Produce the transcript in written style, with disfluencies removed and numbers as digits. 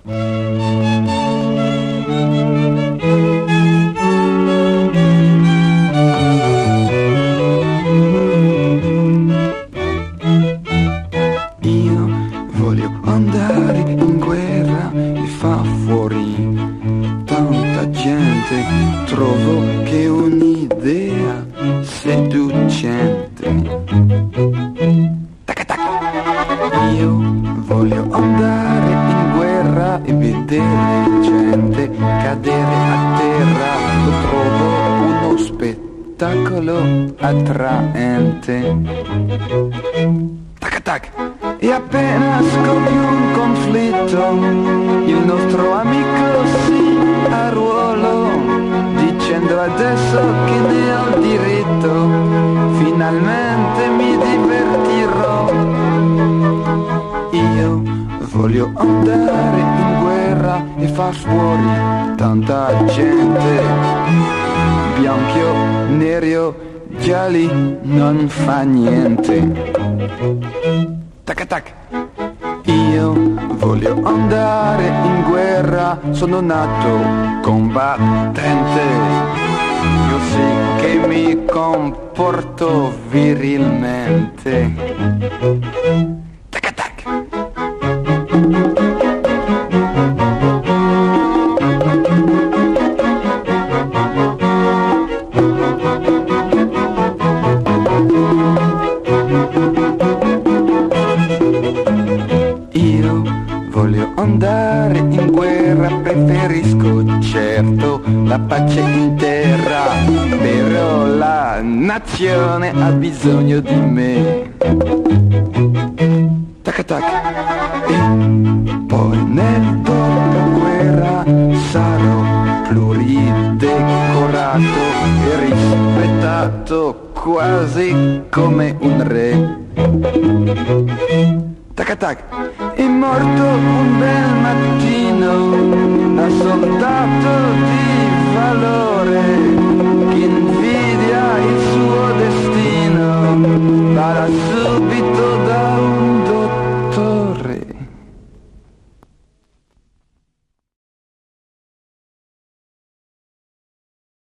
Io voglio andare in guerra e fa fuori tanta gente, trovo che è un'idea seducente. Tac tac. Io voglio andare in guerra e vedere gente cadere a terra, lo trovo uno spettacolo attraente. Tac tac. E appena scoppia un conflitto, il nostro amico si arruolò, dicendo adesso che ne ho diritto, finalmente mi divertirò. Io voglio andare in guerra e far fuori tanta gente, bianchi o neri, gialli, non fa niente. Tac tac. Io voglio andare in guerra, sono nato combattente. Io sì che mi comporto virilmente. Tac tac. Io voglio andare in guerra, preferisco certo la pace in terra, però la nazione ha bisogno di me. Tac tac. E poi nel dopoguerra sarò pluridecorato e rispettato quasi come un re. Tac tac. È morto un bel mattino, un soldato di valore che invidia il suo destino, va subito